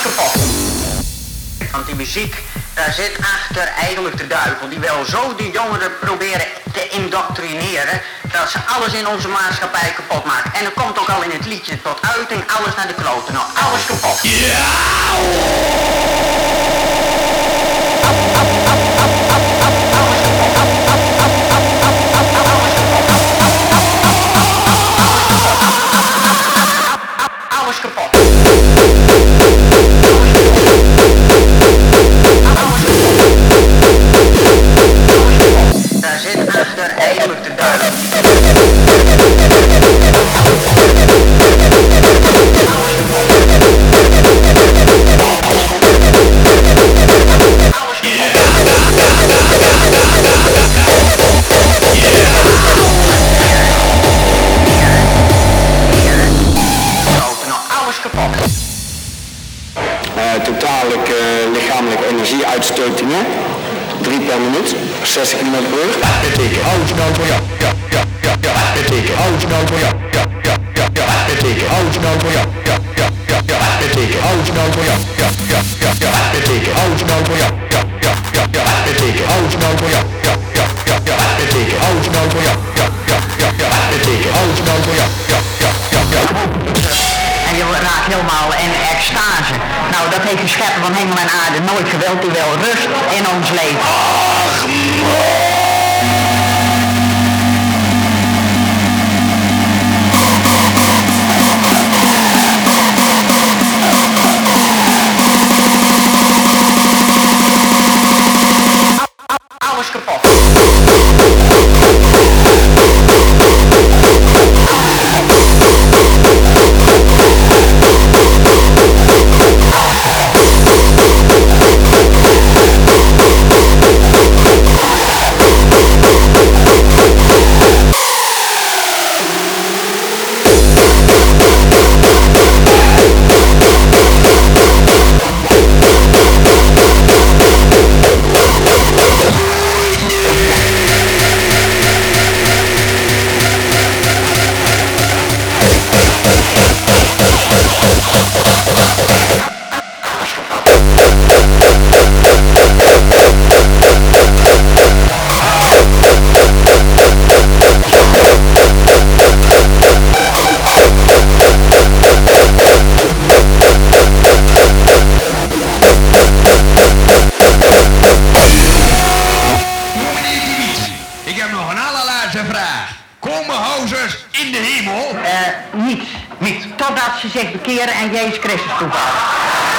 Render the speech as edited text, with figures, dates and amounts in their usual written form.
kapot. Want die muziek, daar zit achter eigenlijk de duivel. Die wil zo die jongeren proberen te indoctrineren, dat ze alles in onze maatschappij kapot maken. En dat komt ook al in het liedje tot uiting, alles naar de kloten. Nou, alles kapot. Alles kapot. Daar zit achter eigenlijk de duivel. Totale lichamelijke energieuitstotingen, 3 per minuut, 60 km per uur. Betekent houtmelk voor ja, betekent houtmelk voor ja, betekent houtmelk voor ja, betekent houtmelk voor ja, betekent houtmelk voor ja, betekent houtmelk voor ja, betekent houtmelk voor ja, betekent houtmelk voor ja. En je raakt helemaal in extase. Nou, dat heeft de schepper van hemel en aarde nooit gewild. Die wil rust in ons leven. Ach, Alles kapot. Niet. Totdat ze zich bekeren en Jezus Christus toevallen.